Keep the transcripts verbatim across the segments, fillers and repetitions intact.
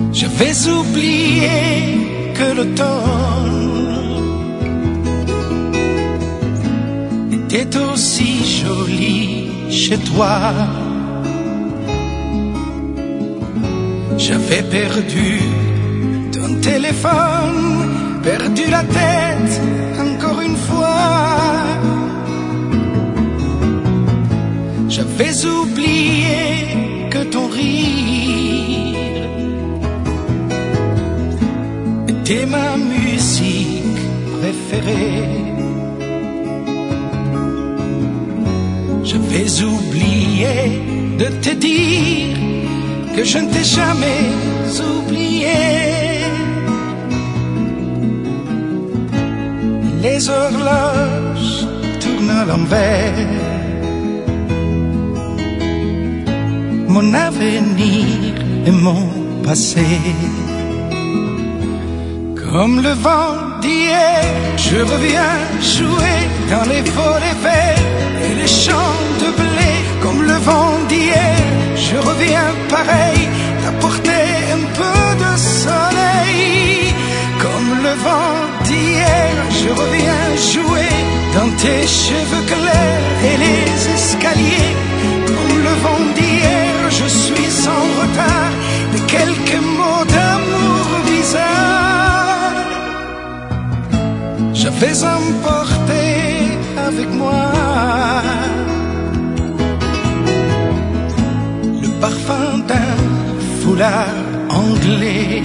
J'avais oublié que l'automne était aussi joli chez toi. J'avais perdu ton téléphone, perdu la tête encore une fois. J'avais oublié que ton rire était ma musique préférée. J'avais oublié de te dire que je ne t'ai jamais oublié. Les horloges tournent à l'envers. Mon avenir et mon passé. Comme le vent d'hier, je reviens jouer dans les volets verts et les champs de blé. Comme le vent d'hier, je reviens pareil, t'apporter un peu de soleil. Comme le vent d'hier, je reviens jouer dans tes cheveux clairs et les escaliers. Comme le vent d'hier, je suis en retard de quelques mots d'amour bizarres. J'avais emporté avec moi le parfum d'un foulard anglais.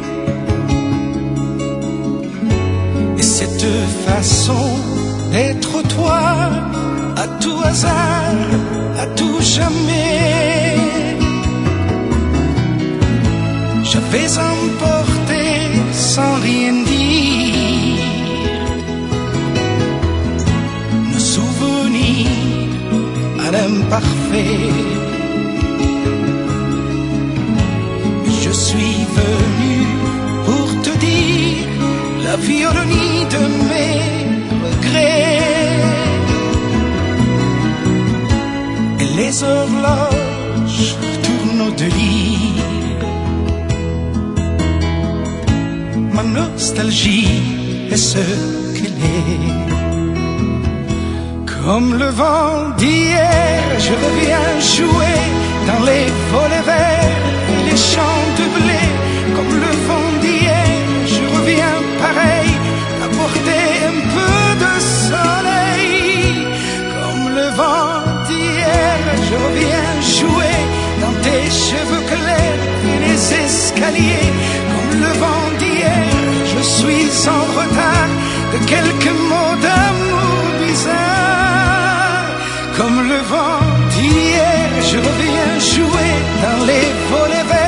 Et cette façon d'être toi, à tout hasard, à tout jamais, j'avais emporté sans rien dire nos souvenirs à l'imparfait. Je suis venu pour te dire la violonie de mes regrets. Et les horloges tournent au délire. Ma nostalgie est ce qu'elle est. Comme le vent d'hier, je reviens jouer dans les volets verts et les champs de blé. Comme le vent d'hier, je reviens pareil, apporter un peu de soleil. Comme le vent d'hier, je reviens jouer dans tes cheveux clairs et les escaliers. Comme le vent d'hier, je suis en retard de quelques mots d'amour bizarres. Comme le vent d'hier, je reviens jouer dans les volets verts